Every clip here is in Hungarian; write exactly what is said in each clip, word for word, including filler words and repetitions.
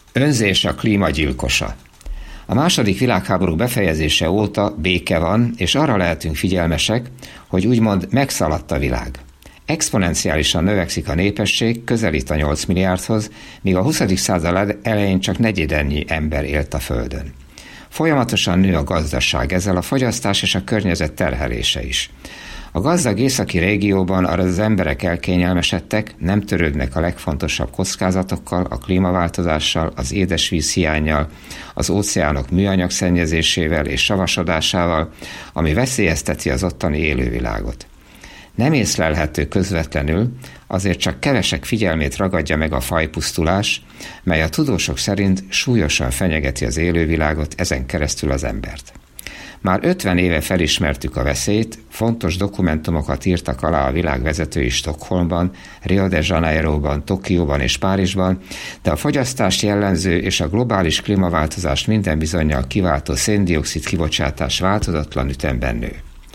Önzés a klímagyilkosa. A második világháború befejezése óta béke van, és arra lehetünk figyelmesek, hogy úgymond megszaladt a világ. Exponenciálisan növekszik a népesség, közelít a nyolc milliárdhoz, míg a huszadik század elején csak negyedennyi ember élt a Földön. Folyamatosan nő a gazdaság, ezzel a fogyasztás és a környezet terhelése is. A gazdag északi régióban az emberek elkényelmesedtek, nem törődnek a legfontosabb kockázatokkal, a klímaváltozással, az édesvíz hiánnyal, az óceánok műanyag szennyezésével és savasodásával, ami veszélyezteti az ottani élővilágot. Nem észlelhető közvetlenül, azért csak kevesek figyelmét ragadja meg a fajpusztulás, mely a tudósok szerint súlyosan fenyegeti az élővilágot, ezen keresztül az embert. Már ötven éve felismertük a veszélyt, fontos dokumentumokat írtak alá a világ vezetői Stockholmban, Rio de Janeiroban, Tokióban és Párizsban, de a fogyasztást jellemző és a globális klímaváltozást minden bizonnyal kiváltó szén-dioxid kibocsátás változatlan ütemben nő.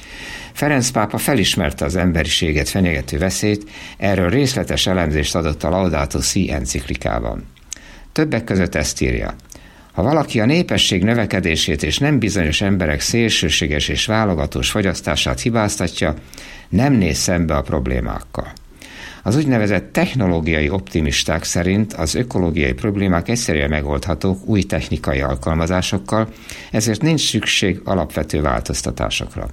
Ferenc pápa felismerte az emberiséget fenyegető veszélyt, erről részletes elemzést adott a Laudato Si enciklikában. Többek között ezt írja: ha valaki a népesség növekedését és nem bizonyos emberek szélsőséges és válogatós fogyasztását hibáztatja, nem néz szembe a problémákkal. Az úgynevezett technológiai optimisták szerint az ökológiai problémák egyszerűen megoldhatók új technikai alkalmazásokkal, ezért nincs szükség alapvető változtatásokra.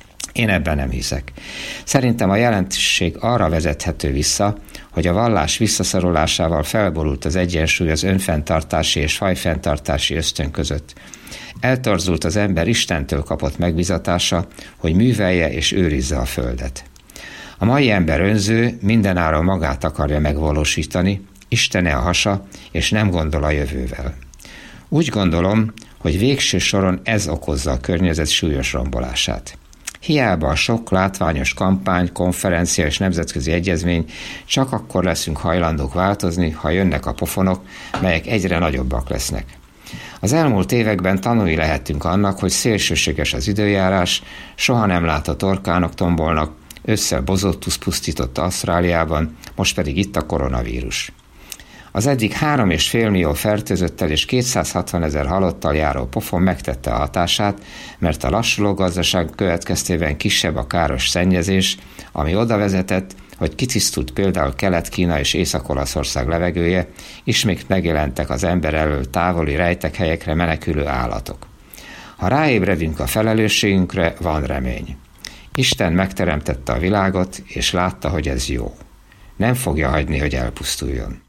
Én ebben nem hiszek. Szerintem a jelentőség arra vezethető vissza, hogy a vallás visszaszorulásával felborult az egyensúly az önfenntartási és fajfenntartási ösztön között. Eltorzult az ember Istentől kapott megbizatása, hogy művelje és őrizze a földet. A mai ember önző, mindenáron magát akarja megvalósítani, Istene a hasa, és nem gondol a jövővel. Úgy gondolom, hogy végső soron ez okozza a környezet súlyos rombolását. Hiába a sok látványos kampány, konferencia és nemzetközi egyezmény, csak akkor leszünk hajlandók változni, ha jönnek a pofonok, melyek egyre nagyobbak lesznek. Az elmúlt években tanulni lehetünk annak, hogy szélsőséges az időjárás, soha nem látott orkánok tombolnak, ősszel bozottusz pusztította Ausztráliában, most pedig itt a koronavírus. Az eddig három és fél millió fertőzöttel és kétszázhatvan ezer halottal járó pofon megtette a hatását, mert a lassuló gazdaság következtében kisebb a káros szennyezés, ami oda vezetett, hogy kitisztult például Kelet-Kína és Észak-Olaszország levegője, ismét megjelentek az ember elől távoli rejtekhelyekre menekülő állatok. Ha ráébredünk a felelősségünkre, van remény. Isten megteremtette a világot, és látta, hogy ez jó. Nem fogja hagyni, hogy elpusztuljon.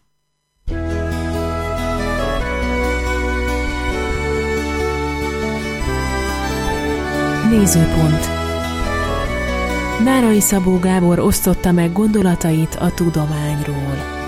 Nézőpont. Nárai Szabó Gábor osztotta meg gondolatait a tudományról.